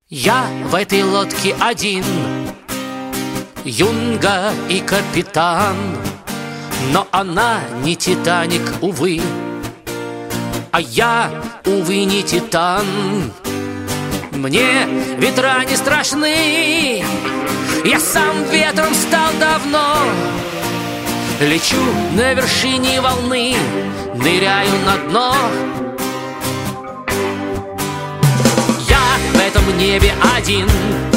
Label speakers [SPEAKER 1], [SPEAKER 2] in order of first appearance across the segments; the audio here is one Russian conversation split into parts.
[SPEAKER 1] Я в этой лодке один, юнга и капитан, но она не Титаник, увы, а я, увы, не Титан. Мне ветра не страшны, я сам ветром стал давно. Лечу на вершине волны, ныряю на дно. Я в этом небе один,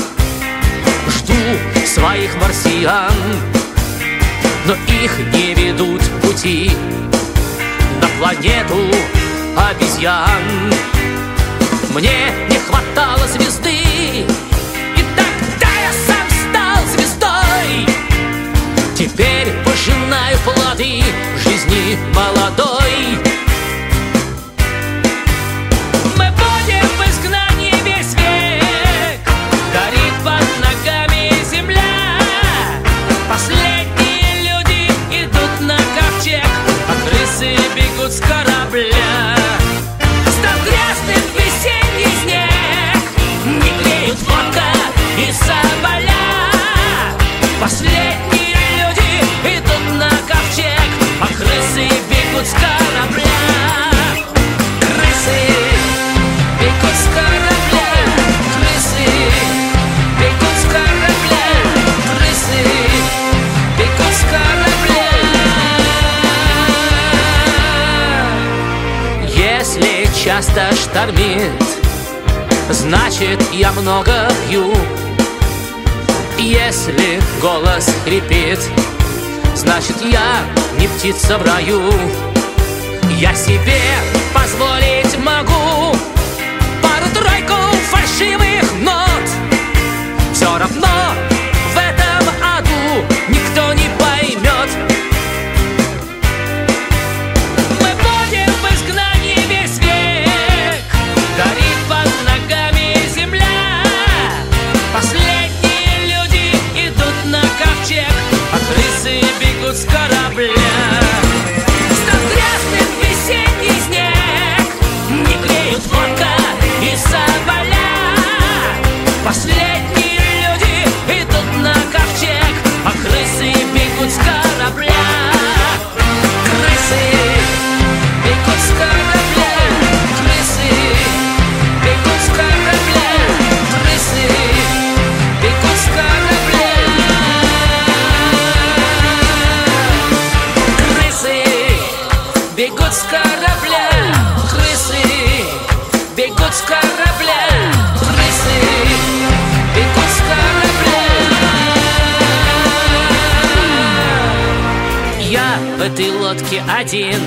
[SPEAKER 1] жду своих марсиан, но их не ведут пути на планету обезьян. Мне не хватало звезды, и тогда я сам стал звездой. Теперь пожинаю плоды жизни молодой. Мы будем в изгнании весь век, горит под ногами земля. Последние люди идут на ковчег, а крысы бегут с корабля. Стал грязным весенний снег, не греют водка и соболя. Последние люди идут на ковчег, а крысы бегут с корабля. Крысы бегут с корабля, крысы бегут с корабля, крысы бегут с корабля. Если часто штормит, значит, я много пью. Если голос хрипит, значит, я не птица в раю. Я себе позволить могу пару-тройку фальшивых нот. Все равно в этом аду никто не поймет. Мы будем в изгнании весь век, горит под ногами земля. Последние люди идут на ковчег, а крысы бегут с корабля. Стал грязным весенний снег, не греют водка и соболя. Последние люди идут на ковчег, а крысы бегут с корабля. Крысы бегут с корабля, крысы бегут с корабля, крысы бегут с корабля. Крысы бегут с корабля, крысы бегут с корабля, крысы бегут с корабля. Я в этой лодке один,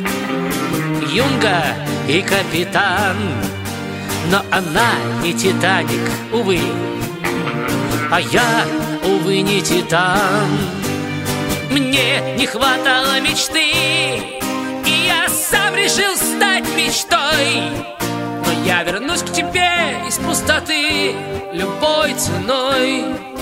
[SPEAKER 1] юнга и капитан, но она не Титаник, увы, а я, увы, не Титан. Мне не хватало мечты, и я сам решил стать мечтой. Но я вернусь к тебе из пустоты любой ценой.